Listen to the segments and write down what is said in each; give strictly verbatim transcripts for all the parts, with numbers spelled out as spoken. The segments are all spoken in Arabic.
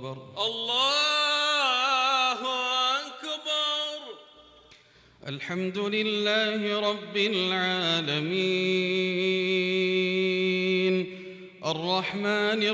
أكبر. الله أكبر. الحمد لله رب العالمين الرحمن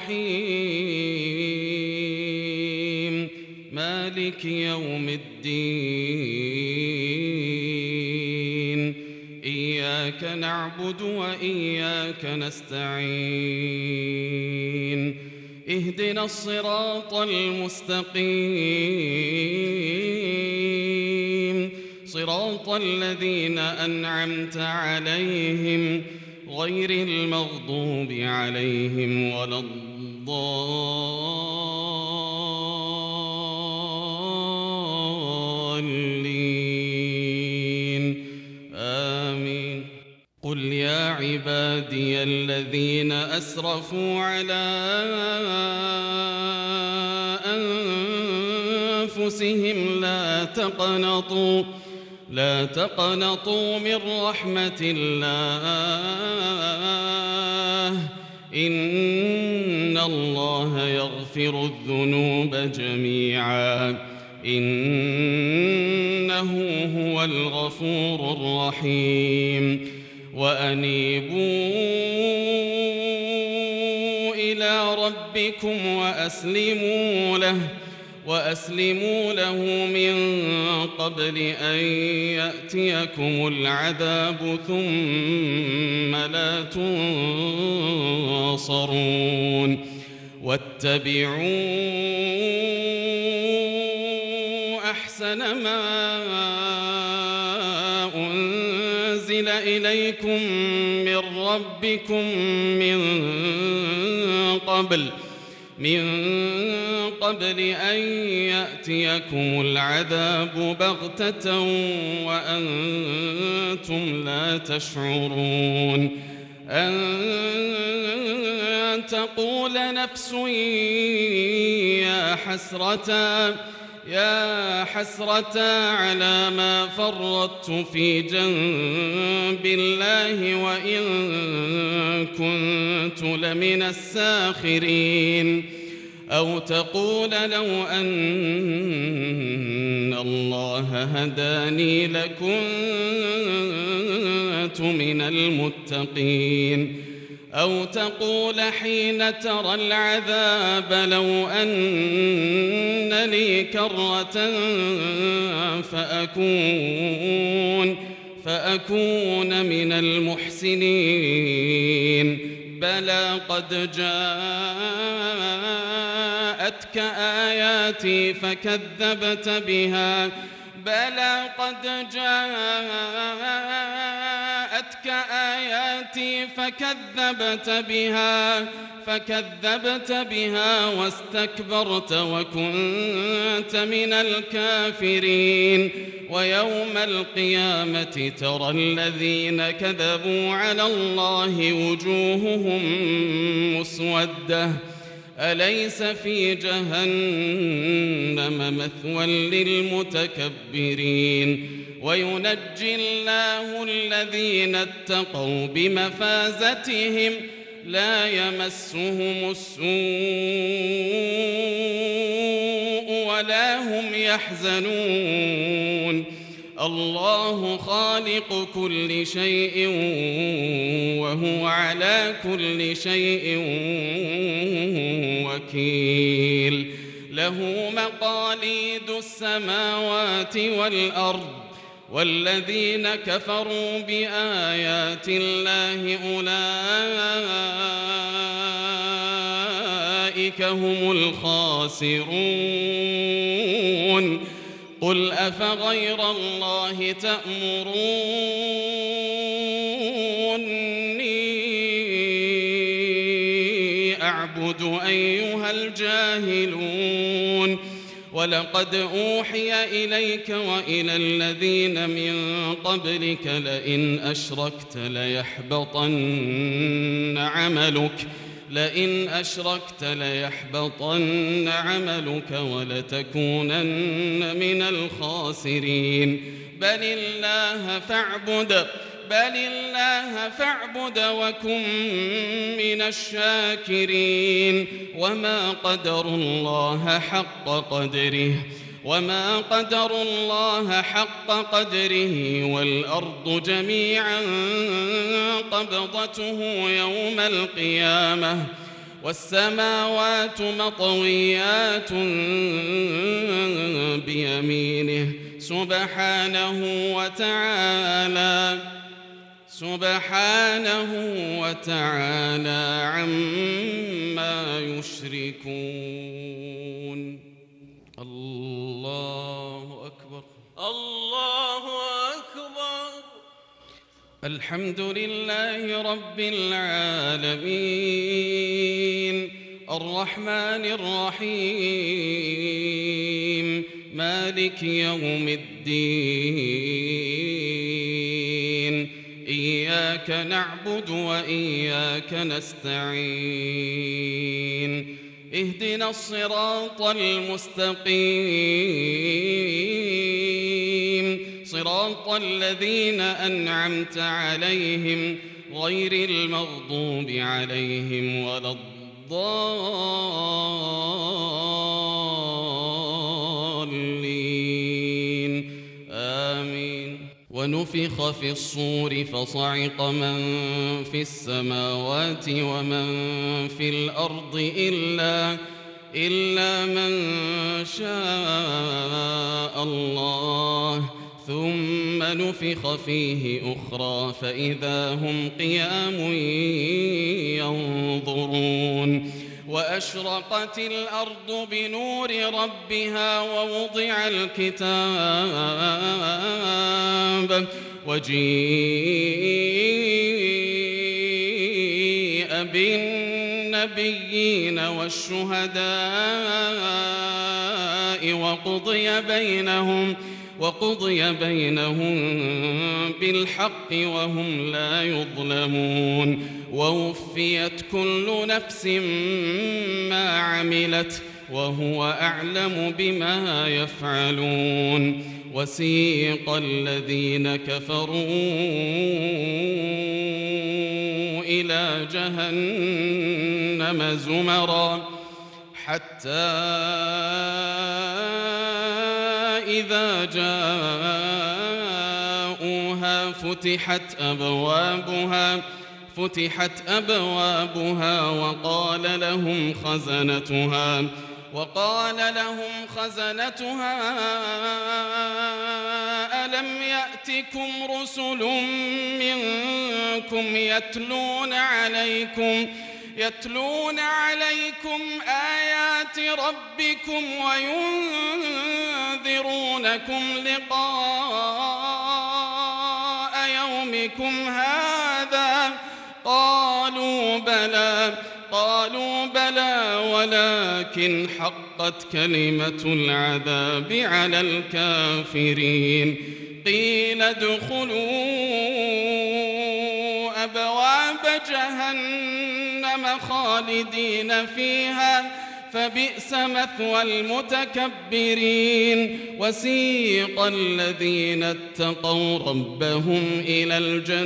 الرحيم مالك يوم الدين إياك نعبد وإياك نستعين اهدنا الصراط المستقيم صراط الذين أنعمت عليهم غير المغضوب عليهم ولا الضالين آمين. قل يا عبادي الذين أسرفوا على أنفسهم لا تقنطوا لا تقنطوا من رحمة الله إن الله يغفر الذنوب جميعا إنه هو الغفور الرحيم. وأنيبوا إلى ربكم وأسلموا له وأسلموا له من قبل أن يأتيكم العذاب ثم لا تنصرون. واتبعوا أحسن ما أنزل إليكم من ربكم من قبل من قبل أن يأتيكم العذاب بغتة وأنتم لا تشعرون. أن تقول نفس يا حسرة يا حسرة على ما فرطت في جنب الله وإن كنت لمن الساخرين. أو تقول لو أن الله هداني لكنت من المتقين. أو تقول حين ترى العذاب لو أن لي كرة فأكون فأكون من المحسنين. بلى قد جاءتك آياتي فكذبت بها بلى قد جاءتك آياتي فكذبت بها فكذبت بها واستكبرت وكنت من الكافرين. ويوم القيامة ترى الذين كذبوا على الله وجوههم مسودة أليس في جهنم مثوى للمتكبرين. وينجي الله الذين اتقوا بمفازتهم لا يمسهم السوء ولا هم يحزنون. الله خالق كل شيء وهو على كل شيء وكيل. له مقاليد السماوات والأرض والذين كفروا بآيات الله أولئك هم الخاسرون. قل أفغير الله تأمروني أعبد أيها الجاهلون. ولقد أوحي إليك وإلى الذين من قبلك لئن أشركت ليحبطن عملك لئن أشركت ليحبطن عملك ولتكونن من الخاسرين. بل الله فاعبد بل الله فاعبد وكن من الشاكرين وما قدروا الله حق قدره وما قدروا الله حق قدره والأرض جميعا قبضته يوم القيامة والسماوات مطويات بيمينه سبحانه وتعالى سبحانه وتعالى عما يشركون. الله أكبر الله أكبر. الحمد لله رب العالمين الرحمن الرحيم مالك يوم الدين إياك نعبد وإياك نستعين اهدنا الصراط المستقيم صراط الذين أنعمت عليهم غير المغضوب عليهم ولا الضالين آمين. ونفخ في الصور فصعق من في السماوات ومن في الأرض إلا إلا من شاء الله ثم نفخ فيه أخرى فإذا هم قيام ينظرون. وأشرقت الأرض بنور ربها ووضع الكتاب وجيء بالنبيين والشهداء وقضي بينهم وقضي بينهم بالحق وهم لا يظلمون. ووفيت كل نفس ما عملت وهو أعلم بما يفعلون. وسيق الذين كفروا إلى جهنم زمرا حتى إذا جاءوها فتحت أبوابها فتحت أبوابها وقال لهم خزنتها وقال لهم خزنتها ألم يأتكم رسل منكم يتلون عليكم يتلون عليكم آيات ربكم وينذرونكم لقاء يومكم هذا قالوا بلى قالوا بلى ولكن حقت كلمة العذاب على الكافرين. قيل ادخلوا أبواب جهنم خالدين فيها فبئس مثوى المتكبرين. وسيق الذين اتقوا ربهم إلى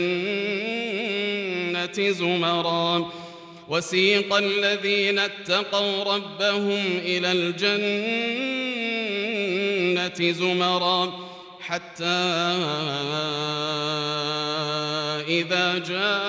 الجنة زمرا وسيق الذين اتقوا ربهم إلى الجنة زمرا حتى إذا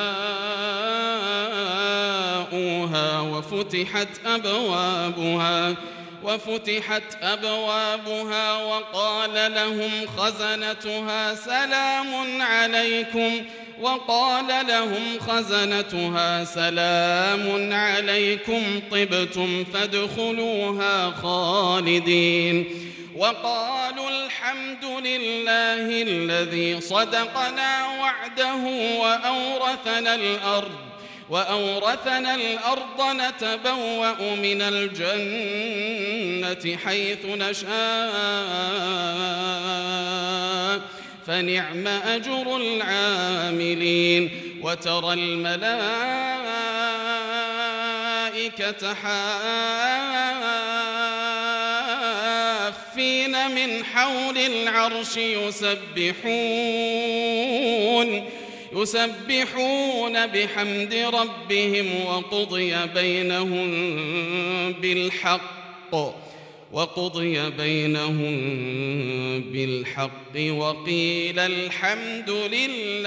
جاءوها وفتحت أبوابها وفتحت أبوابها وقال لهم خزنتها سلام عليكم وقال لهم خزنتها سلام عليكم طبتم فادخلوها خالدين. وقالوا الحمد لله الذي صدقنا وعده وأورثنا الأرض وأورثنا الأرض نتبوأ من الجنة حيث نشاء فنعم أجر العاملين. وترى الملائكة حافين من حول العرش يسبحون يسبحون بحمد ربهم وقضي بينهم بالحق وقضي بينهم بالحق وقيل الحمد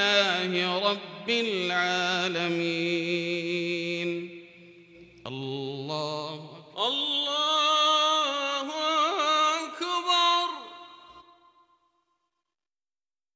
لله رب العالمين. الله